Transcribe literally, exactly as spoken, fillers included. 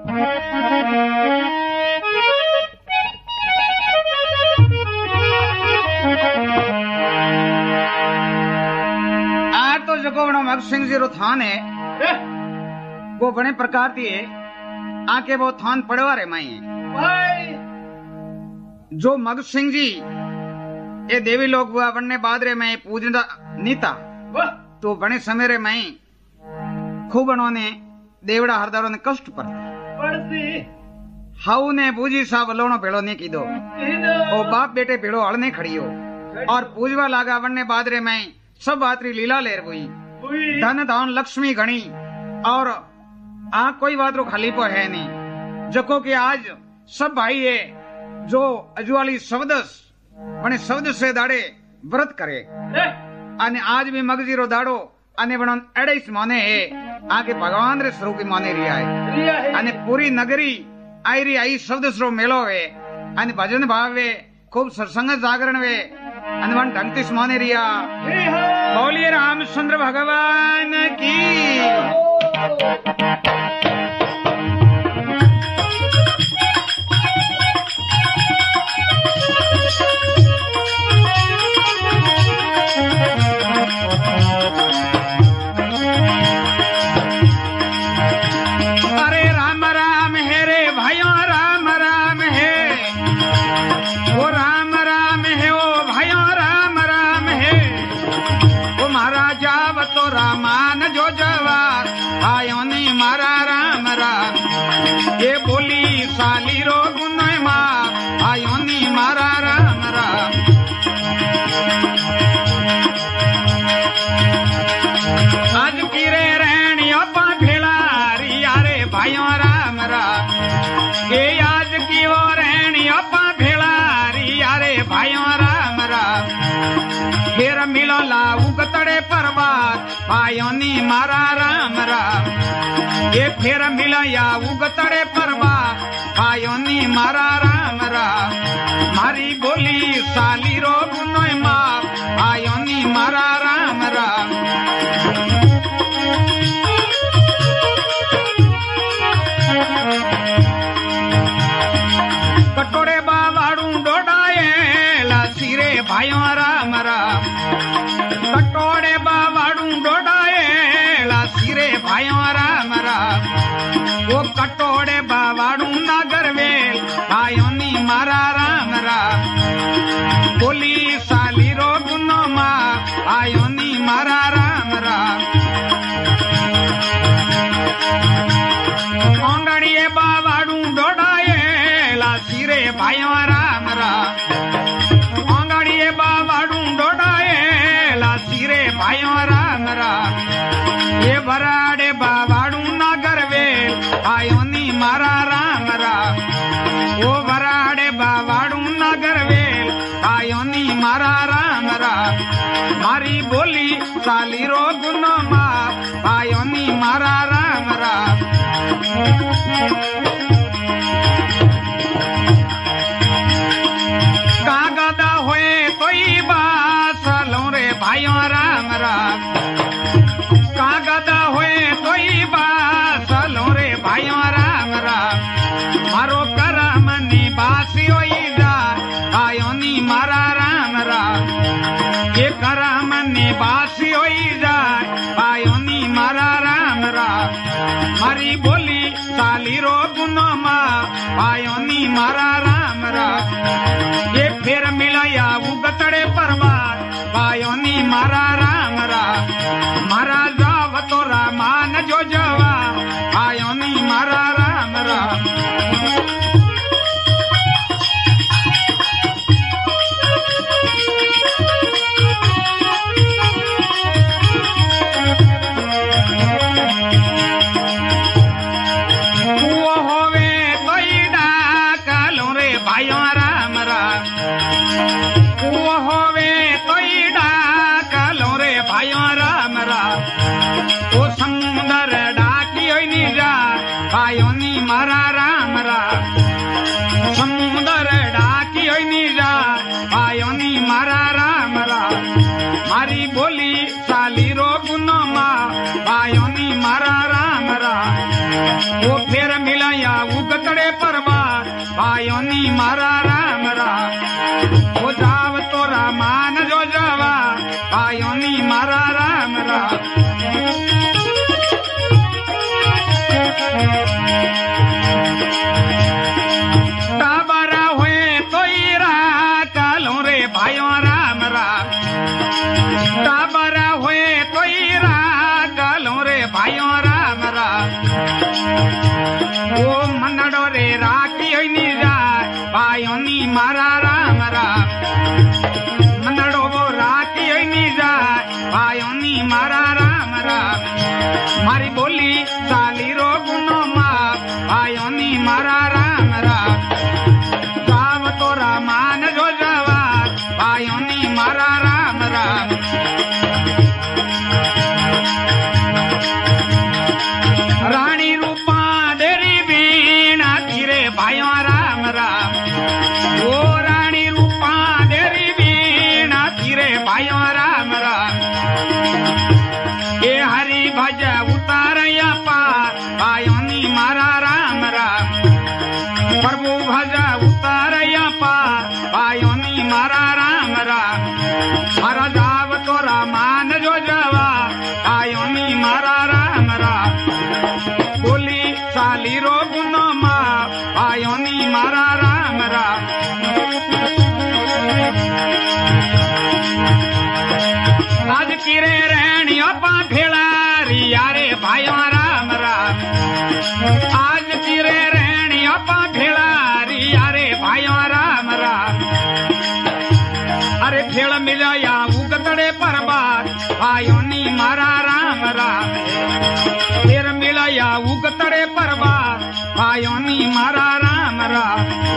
भगत सिंह जी रो थान है वो बड़े प्रकार दी है आके वो थान पड़वा रे माई है जो भगत सिंह जी ये देवी लोग हुआ बनने बाद रे मैं पूजन नीता तो बने समय रे मैं खूब उन्होंने देवड़ा हरदारों ने कष्ट पर हाउ ने बूजी साहब लोणो भेड़ो नहीं की दो ओ बाप बेटे भेड़ो हड़ने खड़ी हो और पूजवा लागा बनने बाद रे मैं सब बातरी लीला लेर हुई धन धान लक्ष्मी घनी और आ कोई बात रो खाली पर है नहीं जको कि आज सब भाई है जो अजुवाली शब्दस बने शब्द से दाड़े व्रत करे अने आज भी मगजी रो दाड़ो अने बणन एड़े माने है आके भगवान रे स्वरूप माने रिया है अने पूरी नगरी आई री आई शब्द रो मेलो है अने भजन भाव वे खूब सत्संग जागरण वे अने वन ढंगतिस माने रिया बोलिए रामचंद्र भगवान की भायोनी मारा राम राम ये फिर मिलाया उगतड़े परवा भायोनी मारा राम राम मारी बोली साली रो गुनोय माँ भायोनी मारा राम राम कटोरे बावाड़ू डोडाए ला सिरे भायो राम राम कटोरे बावाड़ू डोडाए ला सिरे भायो राम राम वो कटोरे बावाड़ू नागर वेल भायोनी मारा राम राम बोली साली रो गुनो माँ भायोनी मारा राम राम ओंगड़िए बावाड़ू डोडाए ला सिरे भायो राम राम ओंगड़िए बावाड़ू डोडाए ला सिरे भायो राम राम ये बराड़े बावाड़ू नागर वेल भायोनी मारा राम राम वो बराड़े बावाड़ू नागर वेल भायोनी मारा राम राम मारी बोली साली रो गुनो माँ भायोनी मारा राम राम कागदा हुए कोई बात लो रे भाइयों राम राम कागदा हुए कोई बात लो रे भाइयों राम राम मारो करम निवासी होई जा भायोनी मारा राम राम ये करम निवासी होई जा भायोनी मारा राम राम मारी बोली साली रो गुनो माँ भायोनी मारा राम राम ये फिर मिलाया उगतड़े परवार भायोनी मारा राम राम मारा जाव तो रामान जो जवा भायोनी मारा राम राम भायोनी मारा राम राम समुंदर डाकी होई नीजा भायोनी मारा राम राम मारी बोली साली रो गुनो माँ भायोनी मारा राम राम वो फिर मिलाया उगतड़े परबार भायोनी मारा राम राम वो जाव तोरा मान जो जवा भायोनी मारा राम राम ताबारा हुए तो ईरा चलो रे भाइयों राम राम ताबारा हुए तो ईरा चलो रे भाइयों राम राम वो मनड़ो रे राखी होनी जाए भाइयोनी मारा राम राम मनड़ो वो राखी होनी जाए भाइयोनी मारा राम राम मारी बोली साली रो गुनो माँ भाइयोनी मारा राम राम गाव तोरा मान जो जवार भाइयोनी मारा राम राम रानी रूपा देरी बीणा धीरे भाइयों राम राम ओ रानी रूपा देरी बीणा धीरे भाइयों राम राम ये हरि भज उतारया पार भाइयोनी मारा राम राम प्रभु भज उतारया पार भाइयोनी मारा राम राम हर जाव तोरा मान जो जवा भाइयोनी मारा राम राम बोली साली रो गुनो माँ भाइयोनी मारा राम राम आज किरे रहनी अपा भेड़ारी यारे भाइयों राम राम आज किरे रहनी अपा भेड़ारी यारे भाइयों राम राम अरे भेड़ मिलाया उगतड़े परबार भाइयोनी मारा राम राम फिर मिलाया उगतड़े परबार भाइयोनी मारा राम राम